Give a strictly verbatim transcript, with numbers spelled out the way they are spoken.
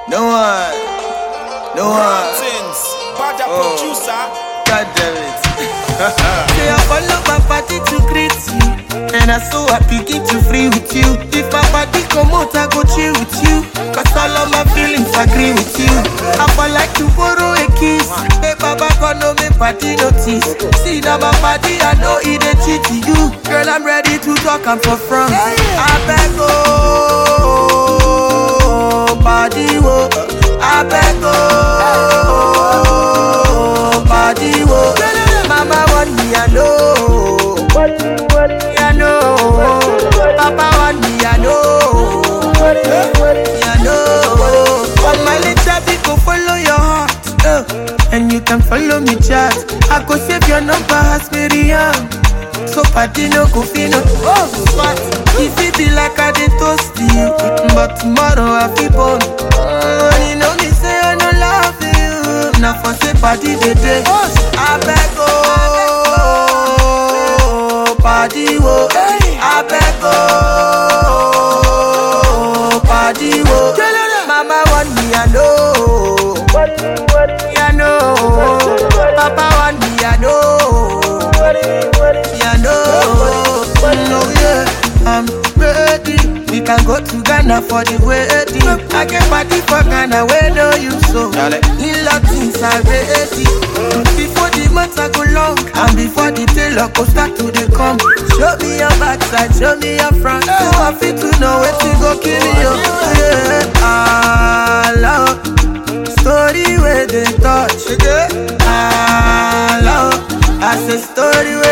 No one, no one. Bad Oh. producer. God damn it. Say I follow my party to greet you, and I so happy get to free with you. If my party come out, I go chill with you, cause all of my feelings agree with you. I for like to borrow a kiss. Hey Baba, God no me party notice. See now my party, I know it ain't cheat to you. Girl, I'm ready to talk, I'm for front. I beg oh, body wo. I beg oh, body wo. Mama want me, I know. I know. Papa want me, I know. I know. All my little people follow your heart, uh, and you can follow me, chat. I go save your number, as Miriam. So party no go feel no. Oh, but if it be like I did toast you, but tomorrow I feel born. Oh, you know me say I no love you. Now for say party the day, I beg oh, party wo. I beg oh, party wo. Mama want me, I know. I know. Papa want me, I know. I know. No, yeah, I'm ready. We can go to Ghana for the wedding. I can party for Ghana where no you so. In Latins are ready. Before the months I go long, and before the tailor go start to the come. Show me your backside, show me your front. So I fit to know where to go kill you. Yeah, I love story where they touch. I love, I say story where